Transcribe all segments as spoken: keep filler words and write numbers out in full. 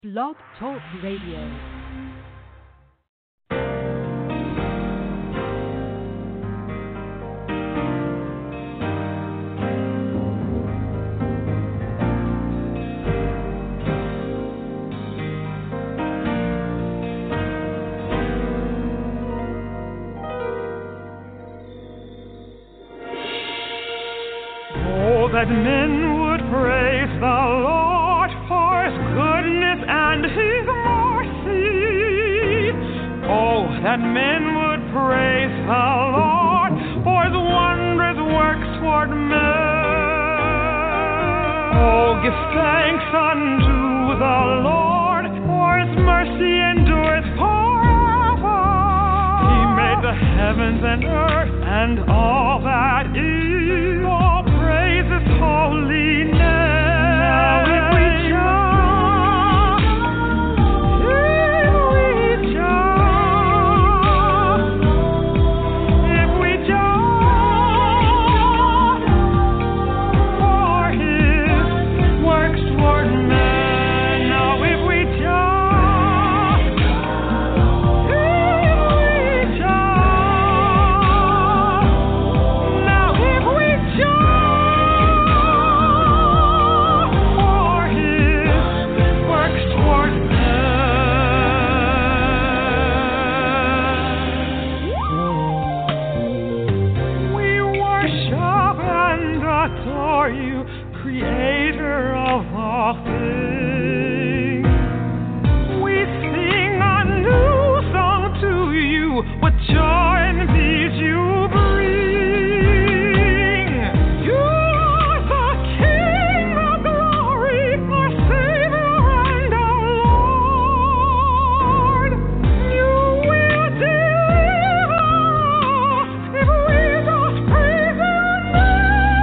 Blog Talk Radio. That men would praise the Lord for His goodness and His mercy. Oh, that men would praise the Lord for His wondrous works toward men. Oh, give thanks unto the Lord, for His mercy endureth forever. He made the heavens and earth and all that is. All praise His holy name. Now if we jump, if we jump, if we jump for His works toward men. Now if we jump, if we jump, now if we jump. You, creator of all things. We sing a new song to you with joy and peace you bring. You are the King of glory, our Savior and our Lord. You will deliver us if we just praise your name.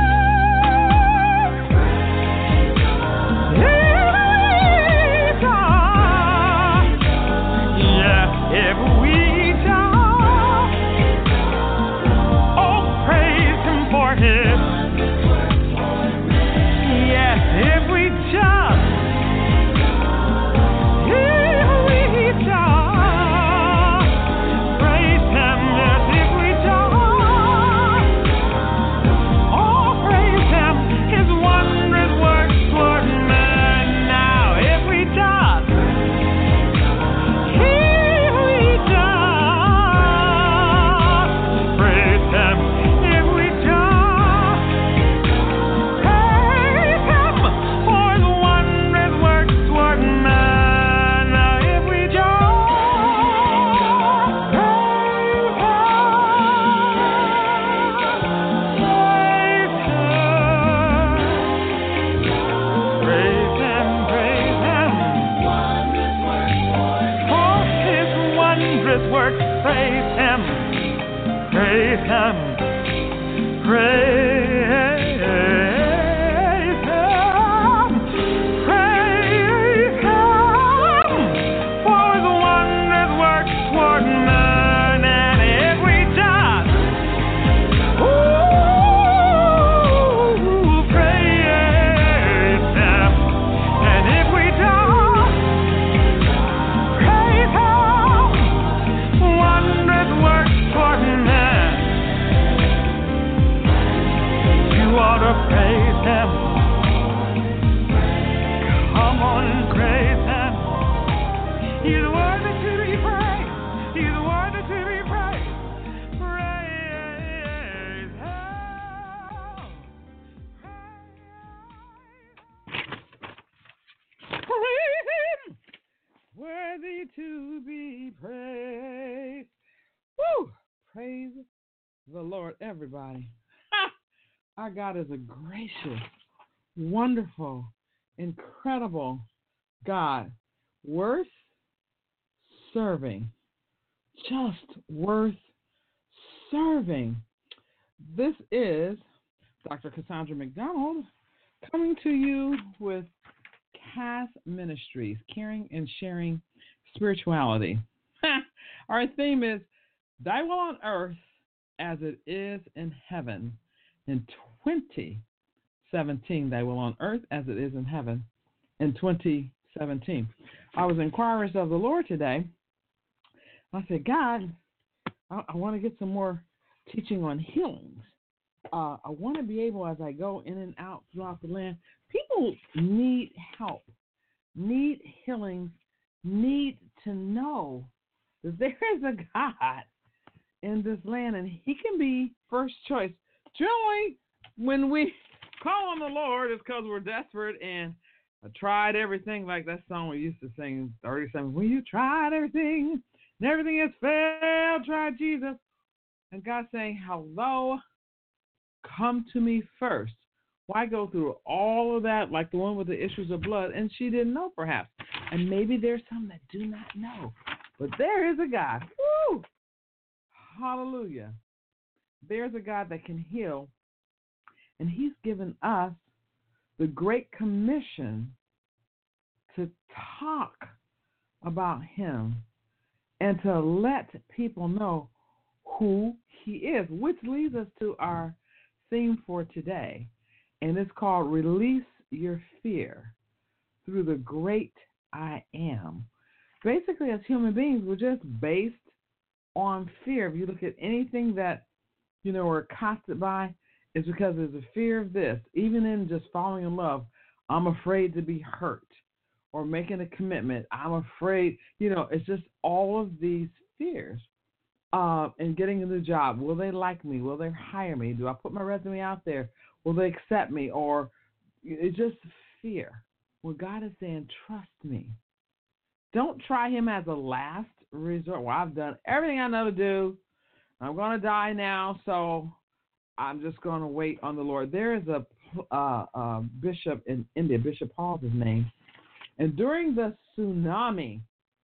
To be praised. Woo! Praise the Lord, everybody. Our God is a gracious, wonderful, incredible God, worth serving, just worth serving. This is Doctor Cassandra McDonald coming to you with Cass Ministries, caring and sharing spirituality. Our theme is Thy Will on Earth as It Is in Heaven. In twenty seventeen, Thy Will on Earth as It Is in Heaven. In twenty seventeen. I was inquirers of the Lord today. I said, God, I, I want to get some more teaching on healings. Uh, I want to be able, as I go in and out throughout the land, people need help, need healings, need to know that there is a God in this land, and he can be first choice. Generally, when we call on the Lord, it's because we're desperate and I tried everything, like that song we used to sing, thirty-seven, when you tried everything and everything has failed, try Jesus. And God's saying, hello, come to me first. Why go through all of that, like the one with the issues of blood, and she didn't know perhaps. And maybe there's some that do not know. But there is a God. Woo! Hallelujah. There's a God that can heal, and he's given us the Great Commission to talk about him and to let people know who he is, which leads us to our theme for today, and it's called Release Your Fear Through the Great I Am. Basically, as human beings, we're just based on fear. If you look at anything that, you know, we're accosted by, it's because there's a fear of this. Even in just falling in love, I'm afraid to be hurt, or making a commitment, I'm afraid, you know, it's just all of these fears. Uh, and getting a new job, will they like me? Will they hire me? Do I put my resume out there? Will they accept me? Or it's just fear. Well, God is saying, trust me. Don't try him as a last resort. Well, I've done everything I know to do. I'm going to die now, so I'm just going to wait on the Lord. There is a uh, uh, bishop in India, Bishop Paul's his name, and during the tsunami,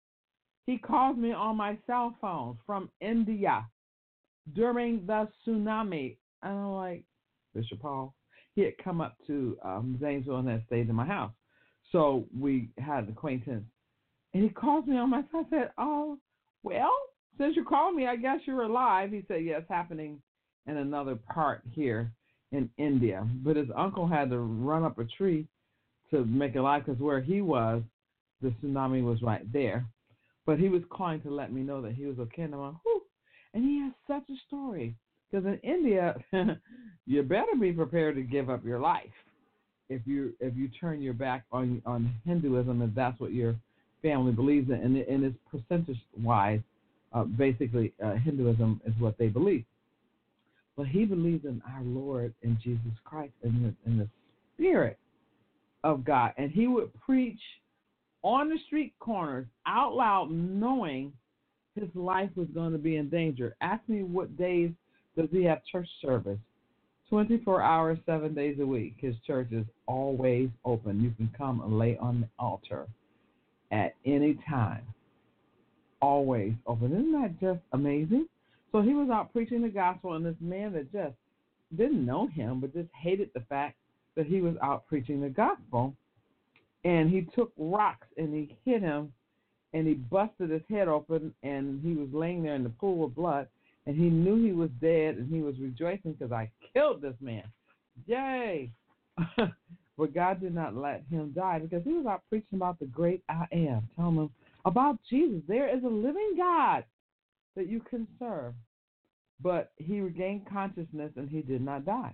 he calls me on my cell phone from India during the tsunami. And I'm like, Bishop Paul, he had come up to um, Zanesville and had stayed in my house. So we had an acquaintance. And he calls me on my phone. I said, oh, well, since you called me, I guess you're alive. He said, yeah, it's happening in another part here in India. But his uncle had to run up a tree to make it live, because where he was, the tsunami was right there. But he was calling to let me know that he was okay. And I'm like, whew. And he has such a story. Because in India, you better be prepared to give up your life if you if you turn your back on on Hinduism, if that's what your family believes in. And, and it's percentage-wise, uh, basically, uh, Hinduism is what they believe. But he believes in our Lord and Jesus Christ and the, in the Spirit of God. And he would preach on the street corners out loud, knowing his life was going to be in danger. Ask me, what days does he have church service? twenty-four hours, seven days a week. His church is always open. You can come and lay on the altar at any time. Always open. Isn't that just amazing? So he was out preaching the gospel, and this man that just didn't know him, but just hated the fact that he was out preaching the gospel, and he took rocks and he hit him, and he busted his head open, and he was laying there in the pool of blood, and he knew he was dead, and he was rejoicing because I killed this man. Yay! But God did not let him die, because he was out preaching about the great I am, telling them about Jesus. There is a living God that you can serve. But he regained consciousness, and he did not die.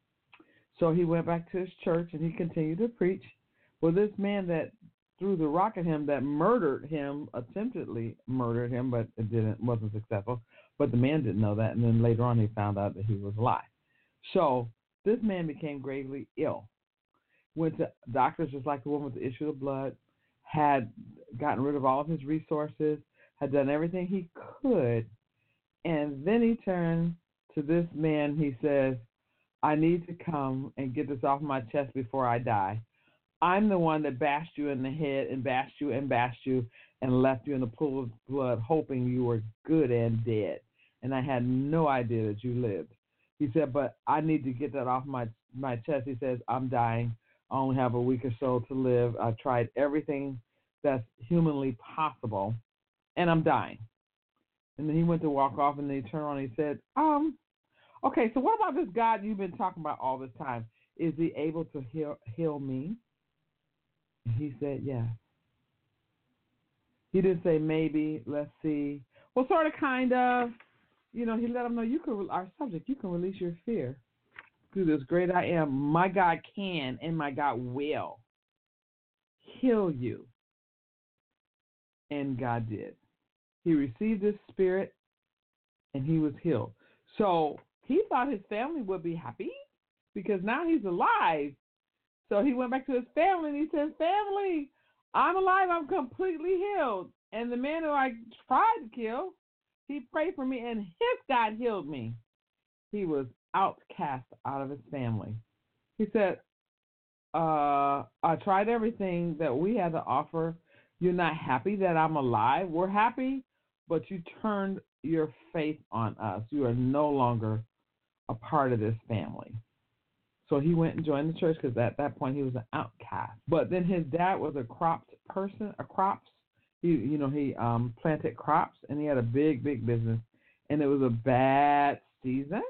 So he went back to his church, and he continued to preach. Well, this man that threw the rock at him, that murdered him, attemptedly murdered him, but it didn't, wasn't successful. But the man didn't know that, and then later on he found out that he was alive. So this man became gravely ill. Went to doctors just like the woman with the issue of blood, had gotten rid of all of his resources, had done everything he could, and then he turned to this man. He says, I need to come and get this off my chest before I die. I'm the one that bashed you in the head and bashed you and bashed you and left you in a pool of blood, hoping you were good and dead. And I had no idea that you lived. He said, but I need to get that off my, my chest. He says, I'm dying. I only have a week or so to live. I tried everything that's humanly possible, and I'm dying. And then he went to walk off, and then he turned around and he said, um, okay, so what about this God you've been talking about all this time? Is he able to heal, heal me? And he said, yes. He didn't say maybe, let's see. Well, sort of, kind of. You know, he let them know you can, our subject, you can release your fear through this great I am. My God can and my God will heal you. And God did. He received his spirit and he was healed. So he thought his family would be happy because now he's alive. So he went back to his family and he says, family, I'm alive. I'm completely healed. And the man who I tried to kill, he prayed for me and his God healed me. He was outcast out of his family. He said, uh, I tried everything that we had to offer. You're not happy that I'm alive. We're happy, but you turned your faith on us. You are no longer a part of this family. So he went and joined the church because at that point he was an outcast. But then his dad was a crops person, a crops. He, you know, he um, planted crops and he had a big, big business. And it was a bad season.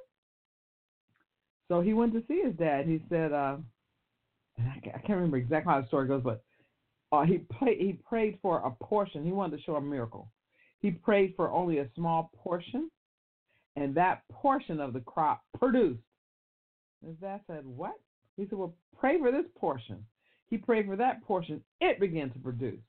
So he went to see his dad. He said, uh, I can't remember exactly how the story goes, but uh, he, pray, he prayed for a portion. He wanted to show a miracle. He prayed for only a small portion, and that portion of the crop produced. His dad said, what? He said, well, pray for this portion. He prayed for that portion. It began to produce.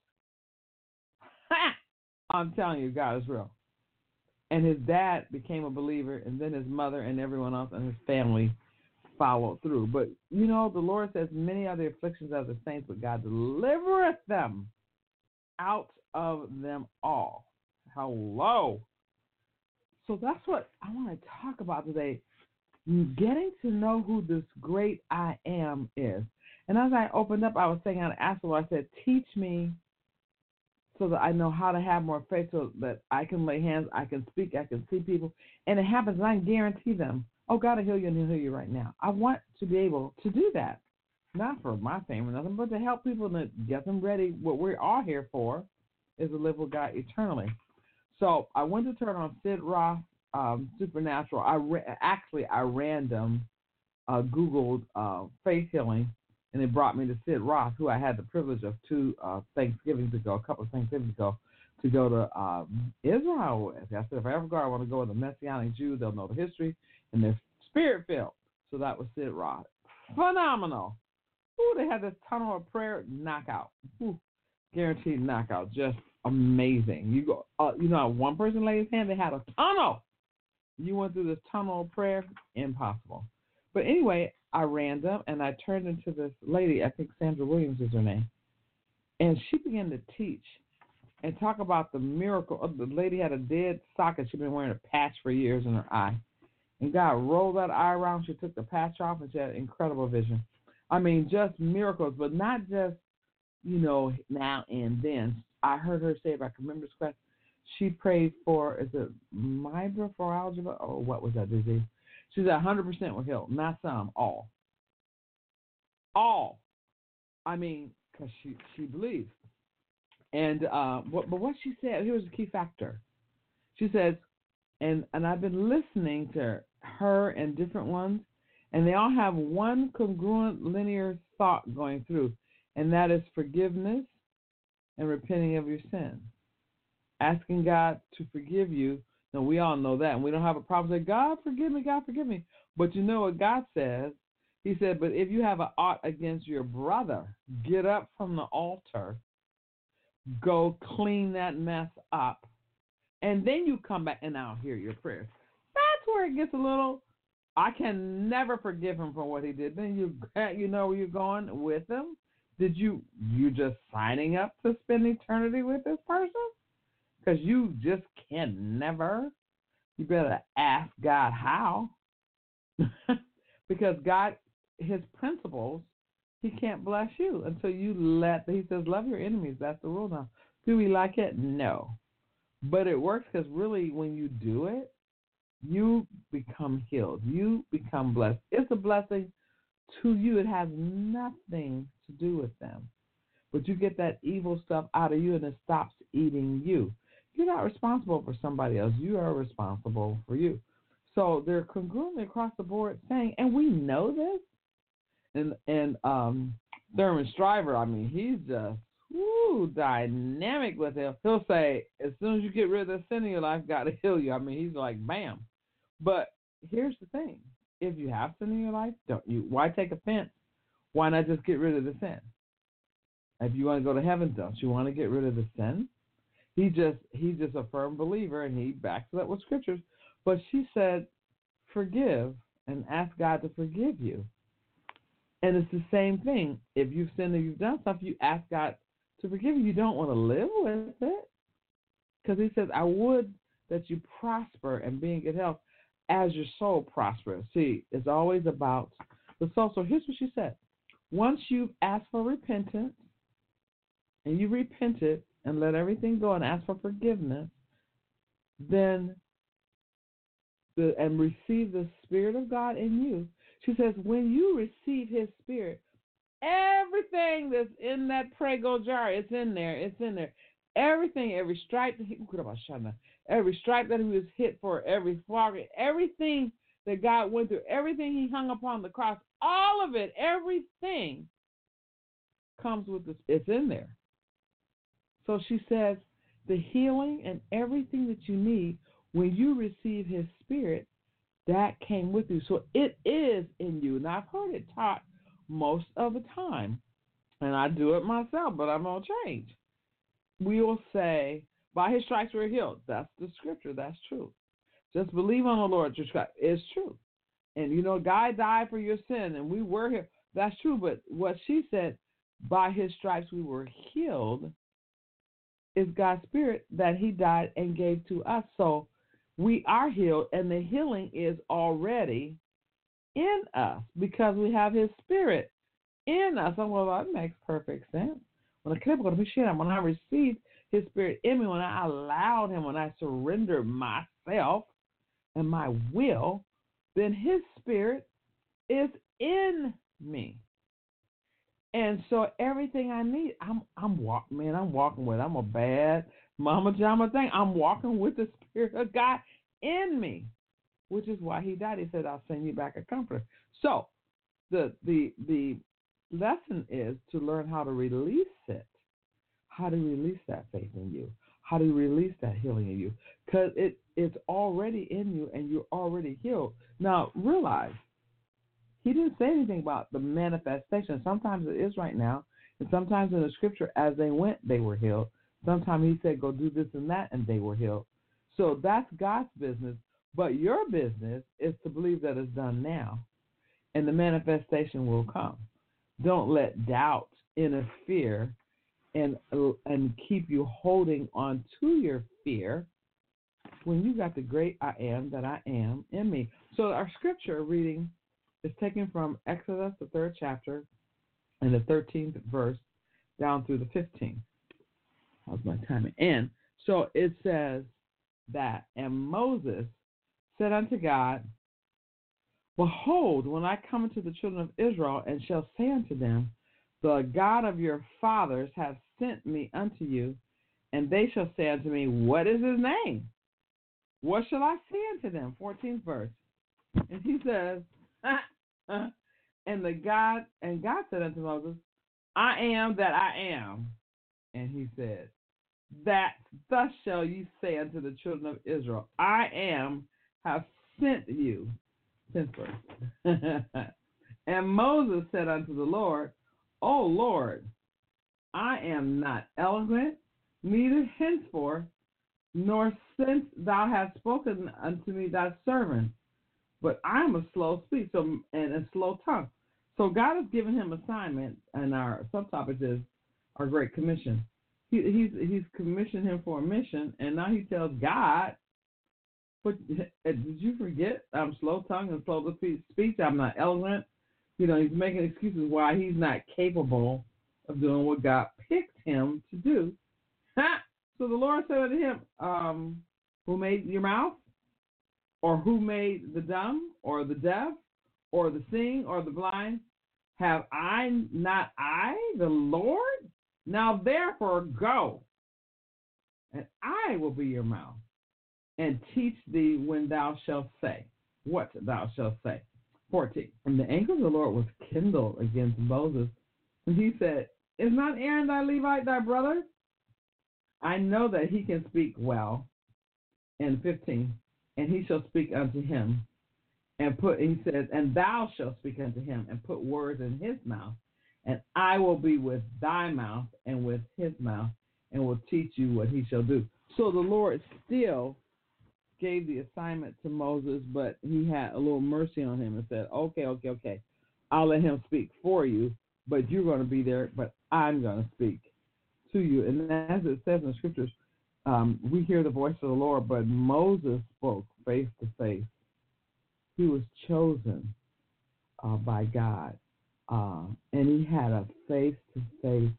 Ha! I'm telling you, God is real. And his dad became a believer, and then his mother and everyone else and his family followed through. But, you know, the Lord says, many are the afflictions of the saints, but God delivereth them out of them all. Hello. So that's what I want to talk about today, getting to know who this great I am is. And as I opened up, I was saying, I asked the Lord, I said, teach me so that I know how to have more faith so that I can lay hands, I can speak, I can see people. And it happens, and I can guarantee them, oh, God will heal you and he'll heal you right now. I want to be able to do that, not for my fame or nothing, but to help people and to get them ready. What we're all here for is to live with God eternally. So I went to turn on Sid Roth, um, Supernatural. I ra- Actually, I random uh, Googled uh, faith healing, and it brought me to Sid Roth, who I had the privilege of two uh, Thanksgivings ago, a couple of Thanksgivings ago, to go to uh, Israel with. I said, if I ever go, I want to go with a Messianic Jew. They'll know the history, and they're spirit-filled. So that was Sid Roth. Phenomenal. Ooh, they had this tunnel of prayer knockout. Ooh, guaranteed knockout. Just amazing. You go, uh, you know, one person laid his hand, they had a tunnel. You went through this tunnel of prayer, impossible. But anyway, I ran them and I turned into this lady, I think Sandra Williams is her name, and she began to teach and talk about the miracle of the lady had a dead socket. She'd been wearing a patch for years in her eye. And God rolled that eye around. She took the patch off and she had incredible vision. I mean, just miracles, but not just, you know, now and then. I heard her say, if I can remember this correct, she prayed for, is it myelofibrosis or what was that disease? She said one hundred percent were healed, not some, all. All. I mean, because she, she believed. And uh, what, but what she said, here was the key factor. She says, and, and I've been listening to her and different ones, and they all have one congruent linear thought going through, and that is forgiveness and repenting of your sin. Asking God to forgive you. Now, we all know that, and we don't have a problem saying, God, forgive me, God, forgive me. But you know what God says? He said, but if you have an ought against your brother, get up from the altar, go clean that mess up, and then you come back and I'll hear your prayers. That's where it gets a little, I can never forgive him for what he did. Then you you know where you're going with him? Did you, you just signing up to spend eternity with this person? Because you just can never. You better ask God how. Because God, his principles, he can't bless you until you let, he says, love your enemies. That's the rule now. Do we like it? No. But it works because really when you do it, you become healed. You become blessed. It's a blessing to you. It has nothing to do with them. But you get that evil stuff out of you and it stops eating you. You're not responsible for somebody else. You are responsible for you. So they're congruently across the board saying, and we know this. And and um, Thurman Shriver, I mean, he's just, woo, dynamic with him. He'll say, as soon as you get rid of the sin in your life, God will heal you. I mean, he's like, bam. But here's the thing. If you have sin in your life, don't you? Why take offense? Why not just get rid of the sin? If you want to go to heaven, don't you want to get rid of the sin? He just he's just a firm believer, and he backs it up with scriptures. But she said, forgive and ask God to forgive you. And it's the same thing. If you've sinned and you've done stuff, you ask God to forgive you. You don't want to live with it. Because he says, I would that you prosper and be in good health as your soul prospers. See, it's always about the soul. So here's what she said. Once you've asked for repentance and you repented and let everything go and ask for forgiveness, then the, and receive the Spirit of God in you. She says, when you receive his Spirit, everything that's in that prego jar, it's in there. It's in there. Everything, every stripe, that he, every stripe that he was hit for, every flogging, everything that God went through, everything he hung upon the cross, all of it, everything comes with this. It's in there. So she says, the healing and everything that you need when you receive his Spirit, that came with you. So it is in you. Now, I've heard it taught most of the time, and I do it myself, but I'm going to change. We will say, by his stripes we're healed. That's the scripture. That's true. Just believe on the Lord. Your stripes. It's true. And, you know, God died for your sin, and we were here. That's true. But what she said, by his stripes we were healed, is God's Spirit that he died and gave to us. So we are healed, and the healing is already in us because we have his Spirit in us. I'm well, that makes perfect sense. When I when I received his Spirit in me, when I allowed him, when I surrendered myself and my will, then his Spirit is in me. And so everything I need, I'm I'm walking, man, I'm walking with. I'm a bad mama jama thing. I'm walking with the Spirit of God in me, which is why he died. He said, I'll send you back a comforter. So the the the lesson is to learn how to release it, how to release that faith in you, how to release that healing in you, because it, it's already in you and you're already healed. Now, realize, he didn't say anything about the manifestation. Sometimes it is right now, and sometimes in the scripture, as they went, they were healed. Sometimes he said, go do this and that, and they were healed. So that's God's business, but your business is to believe that it's done now, and the manifestation will come. Don't let doubt interfere and and keep you holding on to your fear when you got the great I am that I am in me. So our scripture reading is taken from Exodus, the third chapter, and the thirteenth verse down through the fifteenth. How's my timing? And so it says that, and Moses said unto God, behold, when I come into the children of Israel and shall say unto them, the God of your fathers hath sent me unto you, and they shall say unto me, what is his name? What shall I say unto them? fourteenth verse. And he says, and the God and God said unto Moses, I am that I am. And he said, that thus shall you say unto the children of Israel, I am have sent you. tenth verse. And Moses said unto the Lord, O Lord, I am not eloquent, neither henceforth, nor since thou hast spoken unto me thy servant, but I am a slow speech so, and a slow tongue. So God has given him assignment, and our subtopic is our Great Commission. He, he's he's commissioned him for a mission, and now he tells God, but did you forget I'm slow tongued and slow to speech? I'm not eloquent. You know, he's making excuses why he's not capable of doing what God picked him to do. Ha! So the Lord said unto him, um, who made your mouth? Or who made the dumb, or the deaf, or the seeing, or the blind? Have I not I, the Lord? Now therefore go, and I will be your mouth, and teach thee when thou shalt say, what thou shalt say. fourteen. And the anger of the Lord was kindled against Moses, and he said, Is not Aaron thy Levite thy brother? I know that he can speak well. And fifteen, and he shall speak unto him, and put, he says, and thou shalt speak unto him, and put words in his mouth, and I will be with thy mouth and with his mouth, and will teach you what he shall do. So the Lord still gave the assignment to Moses, but he had a little mercy on him and said, okay, okay, okay, I'll let him speak for you, but you're going to be there, but I'm going to speak to you. And as it says in the scriptures, um, we hear the voice of the Lord, but Moses spoke face to face. He was chosen uh, by God, uh, and he had a face-to-face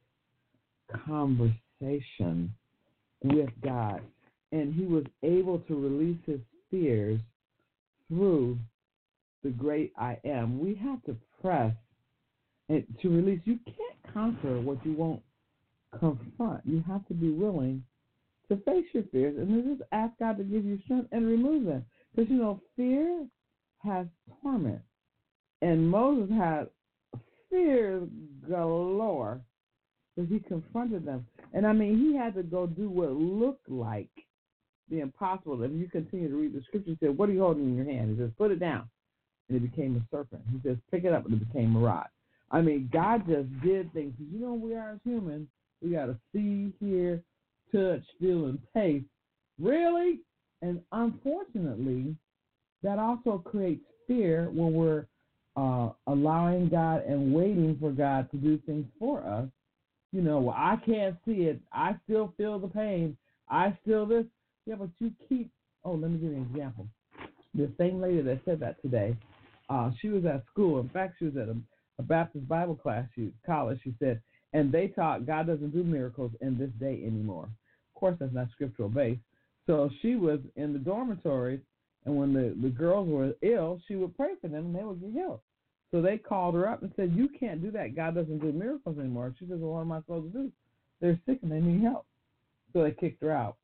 conversation with God, and he was able to release his fears through the great I am. We have to press and to release. You can't conquer what you won't confront. You have to be willing to face your fears and then just ask God to give you strength and remove them. Because, you know, fear has torment. And Moses had fears galore, but he confronted them. And, I mean, he had to go do what looked like the impossible. If you continue to read the scripture, he said, what are you holding in your hand? He says, put it down. And it became a serpent. He says, pick it up, and it became a rod. I mean, God just did things. You know, we are as humans. We got to see, hear, touch, feel, and taste. Really? And unfortunately, that also creates fear when we're uh, allowing God and waiting for God to do things for us. You know, well, I can't see it. I still feel the pain. I still this. Yeah, but you keep, oh, let me give you an example. The same lady that said that today, uh, she was at school. In fact, she was at a, a Baptist Bible class, she, college, she said, and they taught God doesn't do miracles in this day anymore. Of course, that's not scriptural based. So she was in the dormitories, and when the, the girls were ill, she would pray for them, and they would get healed. So they called her up and said, you can't do that. God doesn't do miracles anymore. She says, well, what am I supposed to do? They're sick and they need help. So they kicked her out.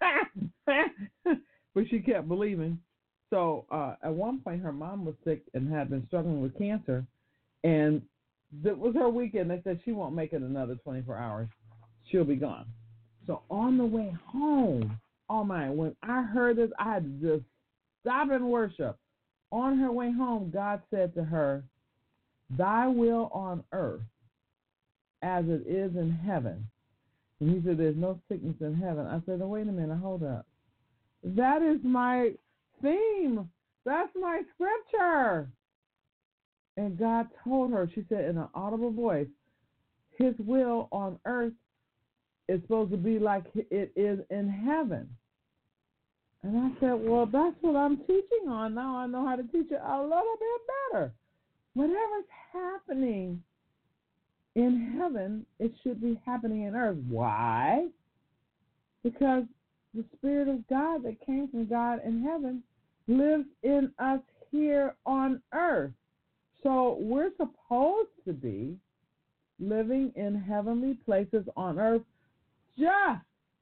But she kept believing. So uh, at one point, her mom was sick and had been struggling with cancer, and that was her weekend. They said she won't make it another twenty-four hours. She'll be gone. So on the way home, oh my, when I heard this, I had to just stop and worship. On her way home, God said to her, thy will on earth as it is in heaven. And he said, there's no sickness in heaven. I said, oh, wait a minute, hold up. That is my theme. That's my scripture. And God told her, she said in an audible voice, his will on earth is supposed to be like it is in heaven. And I said, well, that's what I'm teaching on. Now I know how to teach it a little bit better. Whatever's happening in heaven, it should be happening in earth. Why? Because the Spirit of God that came from God in heaven lives in us here on earth. So we're supposed to be living in heavenly places on earth just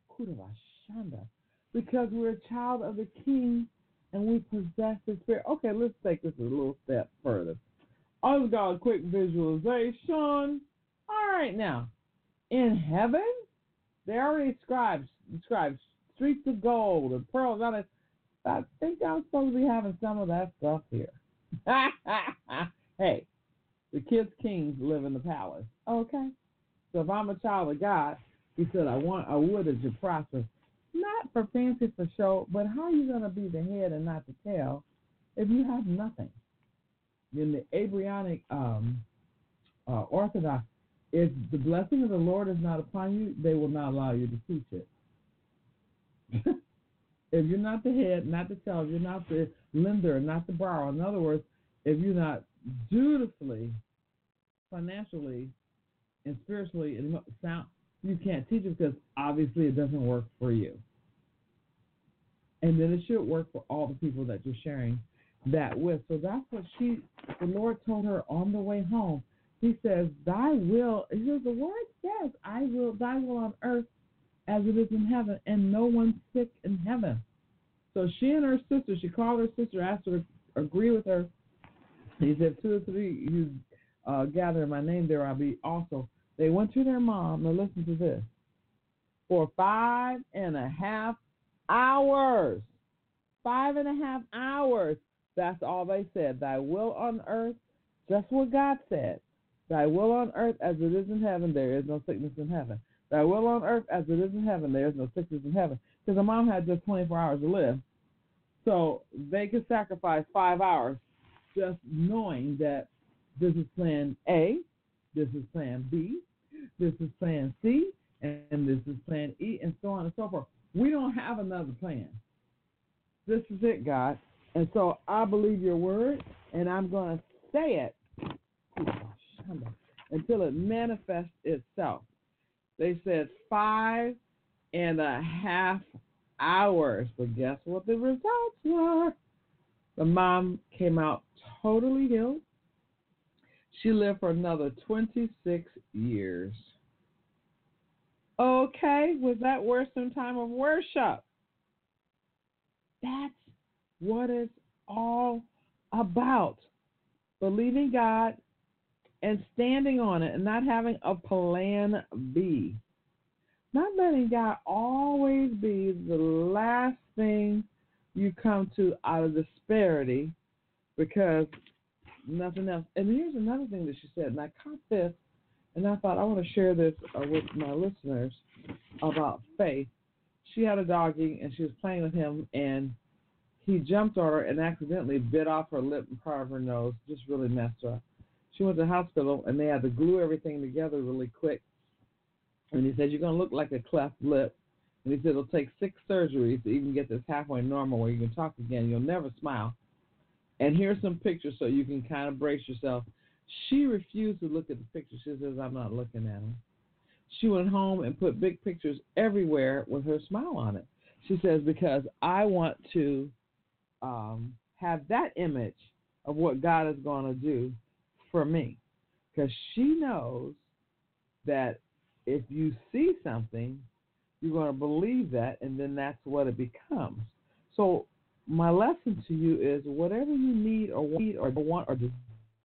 because we're a child of the King and we possess the Spirit. Okay, let's take this a little step further. I just got a quick visualization. All right, now, in heaven, they already described, described streets of gold and pearls. I think I'm supposed to be having some of that stuff here. Hey, the kids' kings live in the palace. Okay, so if I'm a child of God, he said, I want, I would that you prosper. Not for fancy, for show, but how are you going to be the head and not the tail if you have nothing? In the Abrahamic um, uh, Orthodox, if the blessing of the Lord is not upon you, they will not allow you to teach it. If you're not the head, not the tail, if you're not the lender, not the borrower, in other words, if you're not dutifully, financially, and spiritually and sound, you can't teach it because obviously it doesn't work for you. And then it should work for all the people that you're sharing that with. So that's what she, the Lord told her on the way home. He says, thy will, he says, the word says, I will, thy will on earth as it is in heaven, and no one's sick in heaven. So she and her sister, she called her sister, asked her to agree with her. He said, two or three you uh, gather in my name, there I'll be also. They went to their mom, now listen to this, for five and a half hours. Five and a half hours. That's all they said. Thy will on earth, just what God said. Thy will on earth as it is in heaven, there is no sickness in heaven. Thy will on earth as it is in heaven, there is no sickness in heaven. Because the mom had just twenty-four hours to live. So they could sacrifice five hours just knowing that this is plan A, this is plan B, this is plan C, and this is plan E, and so on and so forth. We don't have another plan. This is it, God. And so I believe your word, and I'm going to say it until it manifests itself. They said five and a half hours, but guess what the results were? The mom came out totally healed. She lived for another twenty-six years. Okay, was that worth some time of worship? That's what it's all about. Believing God and standing on it and not having a plan B. Not letting God always be the last thing you come to out of disparity because nothing else. And here's another thing that she said, and I caught this, and I thought I want to share this uh, with my listeners about faith. She had a doggy, and she was playing with him, and he jumped on her and accidentally bit off her lip and part of her nose, just really messed her up. She went to the hospital, and they had to glue everything together really quick. And he said, you're going to look like a cleft lip. And he said, it'll take six surgeries to even get this halfway normal where you can talk again. You'll never smile. And here's some pictures so you can kind of brace yourself. She refused to look at the pictures. She says, I'm not looking at them. She went home and put big pictures everywhere with her smile on it. She says, because I want to um, have that image of what God is going to do for me. Because she knows that if you see something, you're going to believe that, and then that's what it becomes. So my lesson to you is whatever you need or want or want or desire,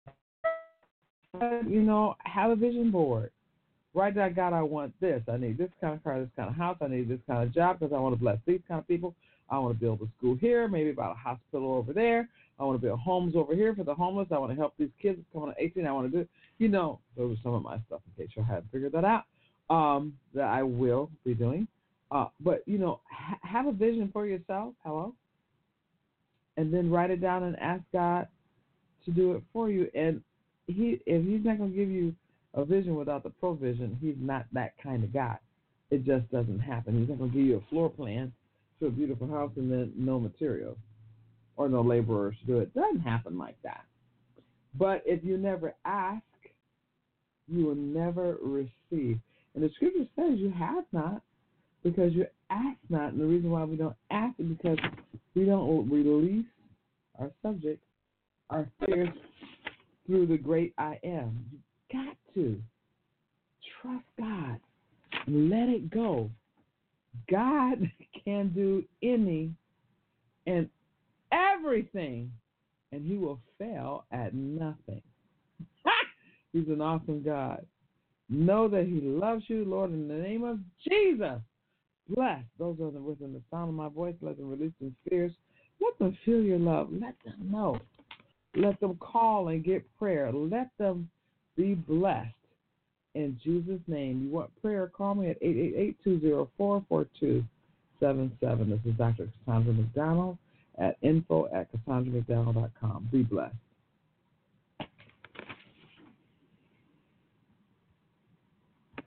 you know, have a vision board. Write down, God, I want this. I need this kind of car, this kind of house. I need this kind of job because I want to bless these kind of people. I want to build a school here, maybe about a hospital over there. I want to build homes over here for the homeless. I want to help these kids coming to eighteen. I want to do, you know, those are some of my stuff in case you haven't figured that out, um, that I will be doing. Uh, but, you know, ha- have a vision for yourself. Hello? And then write it down and ask God to do it for you. And he, if he's not going to give you a vision without the provision, he's not that kind of guy. It just doesn't happen. He's not going to give you a floor plan to a beautiful house and then no materials or no laborers to do it. It doesn't happen like that. But if you never ask, you will never receive. And the scripture says you have not because you ask not. And the reason why we don't ask is because we don't release our subject, our fears, through the great I am. You got to trust God and let it go. God can do any and everything, and he will fail at nothing. He's an awesome God. Know that he loves you, Lord, in the name of Jesus. Bless those that are within the sound of my voice. Let them release their fears. Let them feel your love. Let them know. Let them call and get prayer. Let them be blessed. In Jesus' name. You want prayer, call me at eight eight eight, two zero four, four two seven seven. This is Doctor Cassandra McDonald at info at cassandra mcdonald dot com. Be blessed.